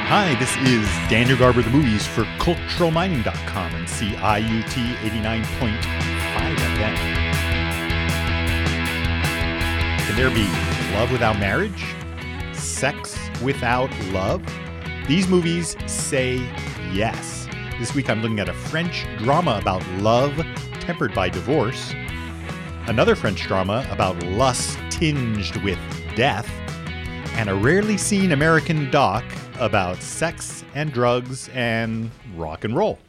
Hi, this is Daniel Garber, the movies for culturalmining.com and CIUT 89.5 FM. Can there be love without marriage? Sex without love? These movies say yes. This week I'm looking at a French drama about love tempered by divorce, another French drama about lust tinged with death, and a rarely seen American doc about sex and drugs and rock and roll.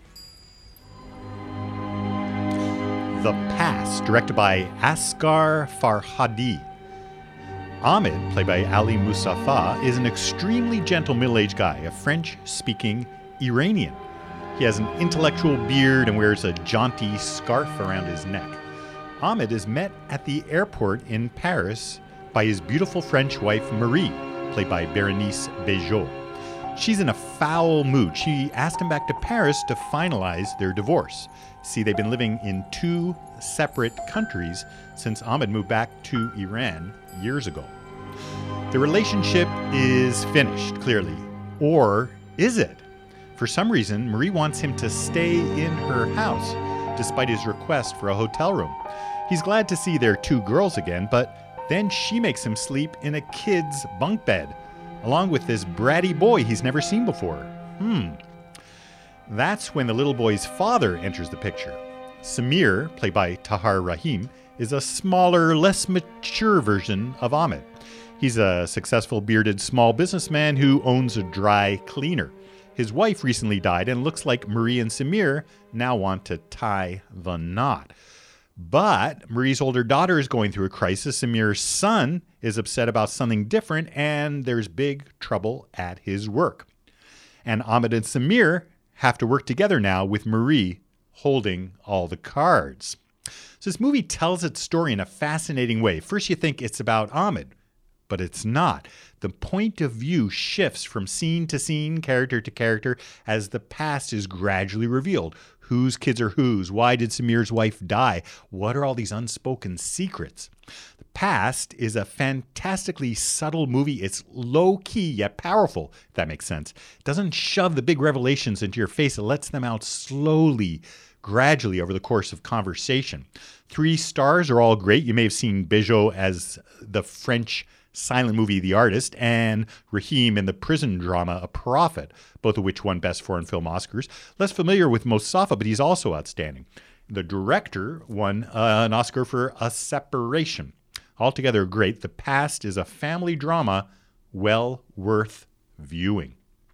The Past, directed by Asghar Farhadi. Ahmed, played by Ali Mustafa, is an extremely gentle middle-aged guy, a French-speaking Iranian. He has an intellectual beard and wears a jaunty scarf around his neck. Ahmed is met at the airport in Paris by his beautiful French wife Marie, played by Bérénice Bejo. She's in a foul mood. She asked him back to Paris to finalize their divorce. See, they've been living in two separate countries since Ahmed moved back to Iran years ago. The relationship is finished, clearly. Or is it? For some reason, Marie wants him to stay in her house, despite his request for a hotel room. He's glad to see their two girls again, but then she makes him sleep in a kid's bunk bed, along with this bratty boy he's never seen before. That's when the little boy's father enters the picture. Samir, played by Tahar Rahim, is a smaller, less mature version of Ahmed. He's a successful bearded small businessman who owns a dry cleaner. His wife recently died and looks like Marie and Samir now want to tie the knot. But Marie's older daughter is going through a crisis. Samir's son is upset about something different, and there's big trouble at his work. And Ahmed and Samir have to work together now with Marie holding all the cards. So this movie tells its story in a fascinating way. First you think it's about Ahmed, but it's not. The point of view shifts from scene to scene, character to character, as the past is gradually revealed. Whose kids are whose? Why did Samir's wife die? What are all these unspoken secrets? The Past is a fantastically subtle movie. It's low-key yet powerful, if that makes sense. It doesn't shove the big revelations into your face. It lets them out slowly, gradually over the course of conversation. 3 stars are all great. You may have seen Bejo as the French silent movie The Artist, and Rahim in the prison drama A Prophet, both of which won Best Foreign Film Oscars. Less familiar with Mostafa, but he's also outstanding. The director won an Oscar for A Separation. Altogether great. The Past is a family drama well worth viewing.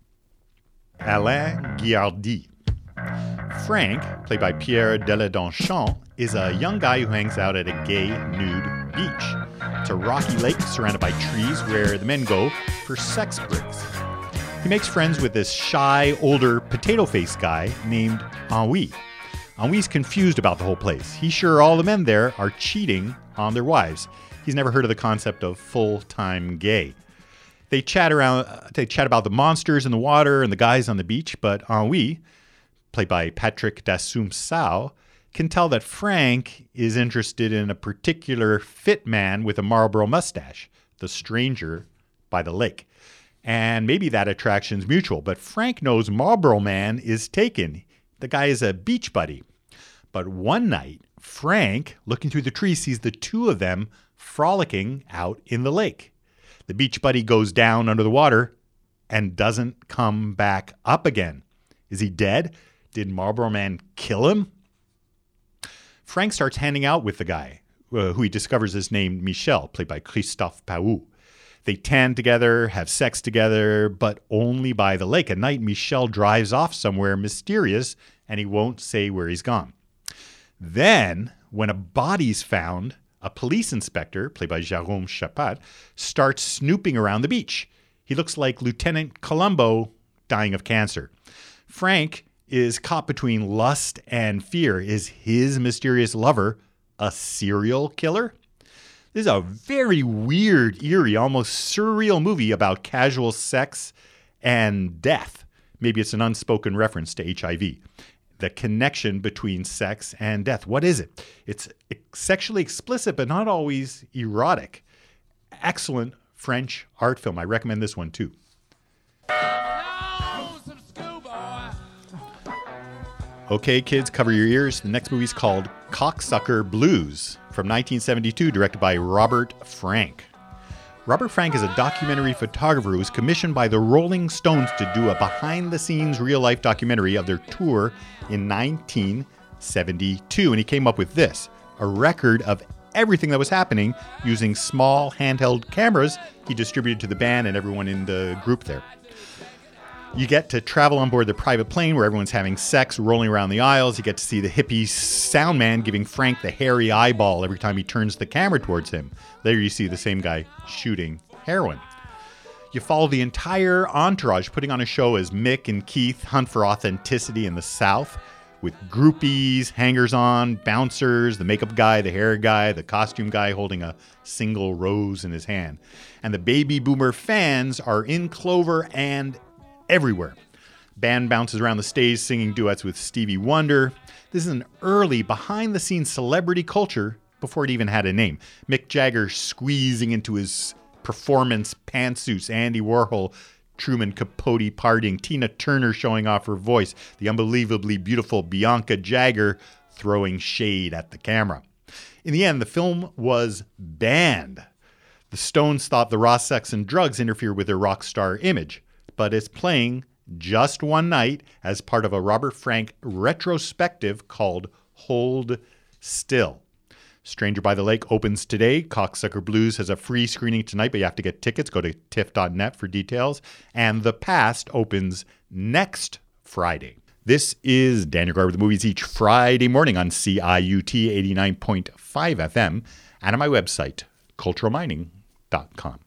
Alain Guiardi. Frank, played by Pierre Deladonchamp, is a young guy who hangs out at a gay, nude beach. It's a rocky lake surrounded by trees where the men go for sex breaks. He makes friends with this shy, older, potato-faced guy named Henri. Henri's confused about the whole place. He's sure all the men there are cheating on their wives. He's never heard of the concept of full-time gay. They chat about the monsters in the water and the guys on the beach, but Henri, played by Patrick Dassoum-Sao, can tell that Frank is interested in a particular fit man with a Marlboro mustache, the stranger by the lake. And maybe that attraction's mutual, but Frank knows Marlboro Man is taken. The guy is a beach buddy. But one night, Frank, looking through the trees, sees the two of them frolicking out in the lake. The beach buddy goes down under the water and doesn't come back up again. Is he dead? Did Marlboro Man kill him? Frank starts hanging out with the guy, who he discovers is named Michel, played by Christophe Paou. They tan together, have sex together, but only by the lake. At night, Michel drives off somewhere mysterious, and he won't say where he's gone. Then, when a body's found, a police inspector, played by Jérôme Chapat, starts snooping around the beach. He looks like Lieutenant Columbo dying of cancer. Frank is caught between lust and fear. Is his mysterious lover a serial killer? This is a very weird, eerie, almost surreal movie about casual sex and death. Maybe it's an unspoken reference to HIV. The connection between sex and death. What is it? It's sexually explicit, but not always erotic. Excellent French art film. I recommend this one too. Okay, kids, cover your ears. The next movie is called Cocksucker Blues from 1972, directed by Robert Frank. Robert Frank is a documentary photographer who was commissioned by the Rolling Stones to do a behind-the-scenes real-life documentary of their tour in 1972. And he came up with this, a record of everything that was happening using small handheld cameras he distributed to the band and everyone in the group there. You get to travel on board the private plane where everyone's having sex, rolling around the aisles. You get to see the hippie sound man giving Frank the hairy eyeball every time he turns the camera towards him. Later you see the same guy shooting heroin. You follow the entire entourage putting on a show as Mick and Keith hunt for authenticity in the South, with groupies, hangers-on, bouncers, the makeup guy, the hair guy, the costume guy holding a single rose in his hand. And the baby boomer fans are in clover and everywhere. Band bounces around the stage singing duets with Stevie Wonder. This is an early behind-the-scenes celebrity culture before it even had a name. Mick Jagger squeezing into his performance pantsuits, Andy Warhol, Truman Capote partying, Tina Turner showing off her voice, the unbelievably beautiful Bianca Jagger throwing shade at the camera. In the end, the film was banned. The Stones thought the raw sex and drugs interfered with their rock star image, but it's playing just one night as part of a Robert Frank retrospective called Hold Still. Stranger by the Lake opens today. Cocksucker Blues has a free screening tonight, but you have to get tickets. Go to tiff.net for details. And The Past opens next Friday. This is Daniel Garber with the Movies each Friday morning on CIUT 89.5 FM and on my website, culturalmining.com.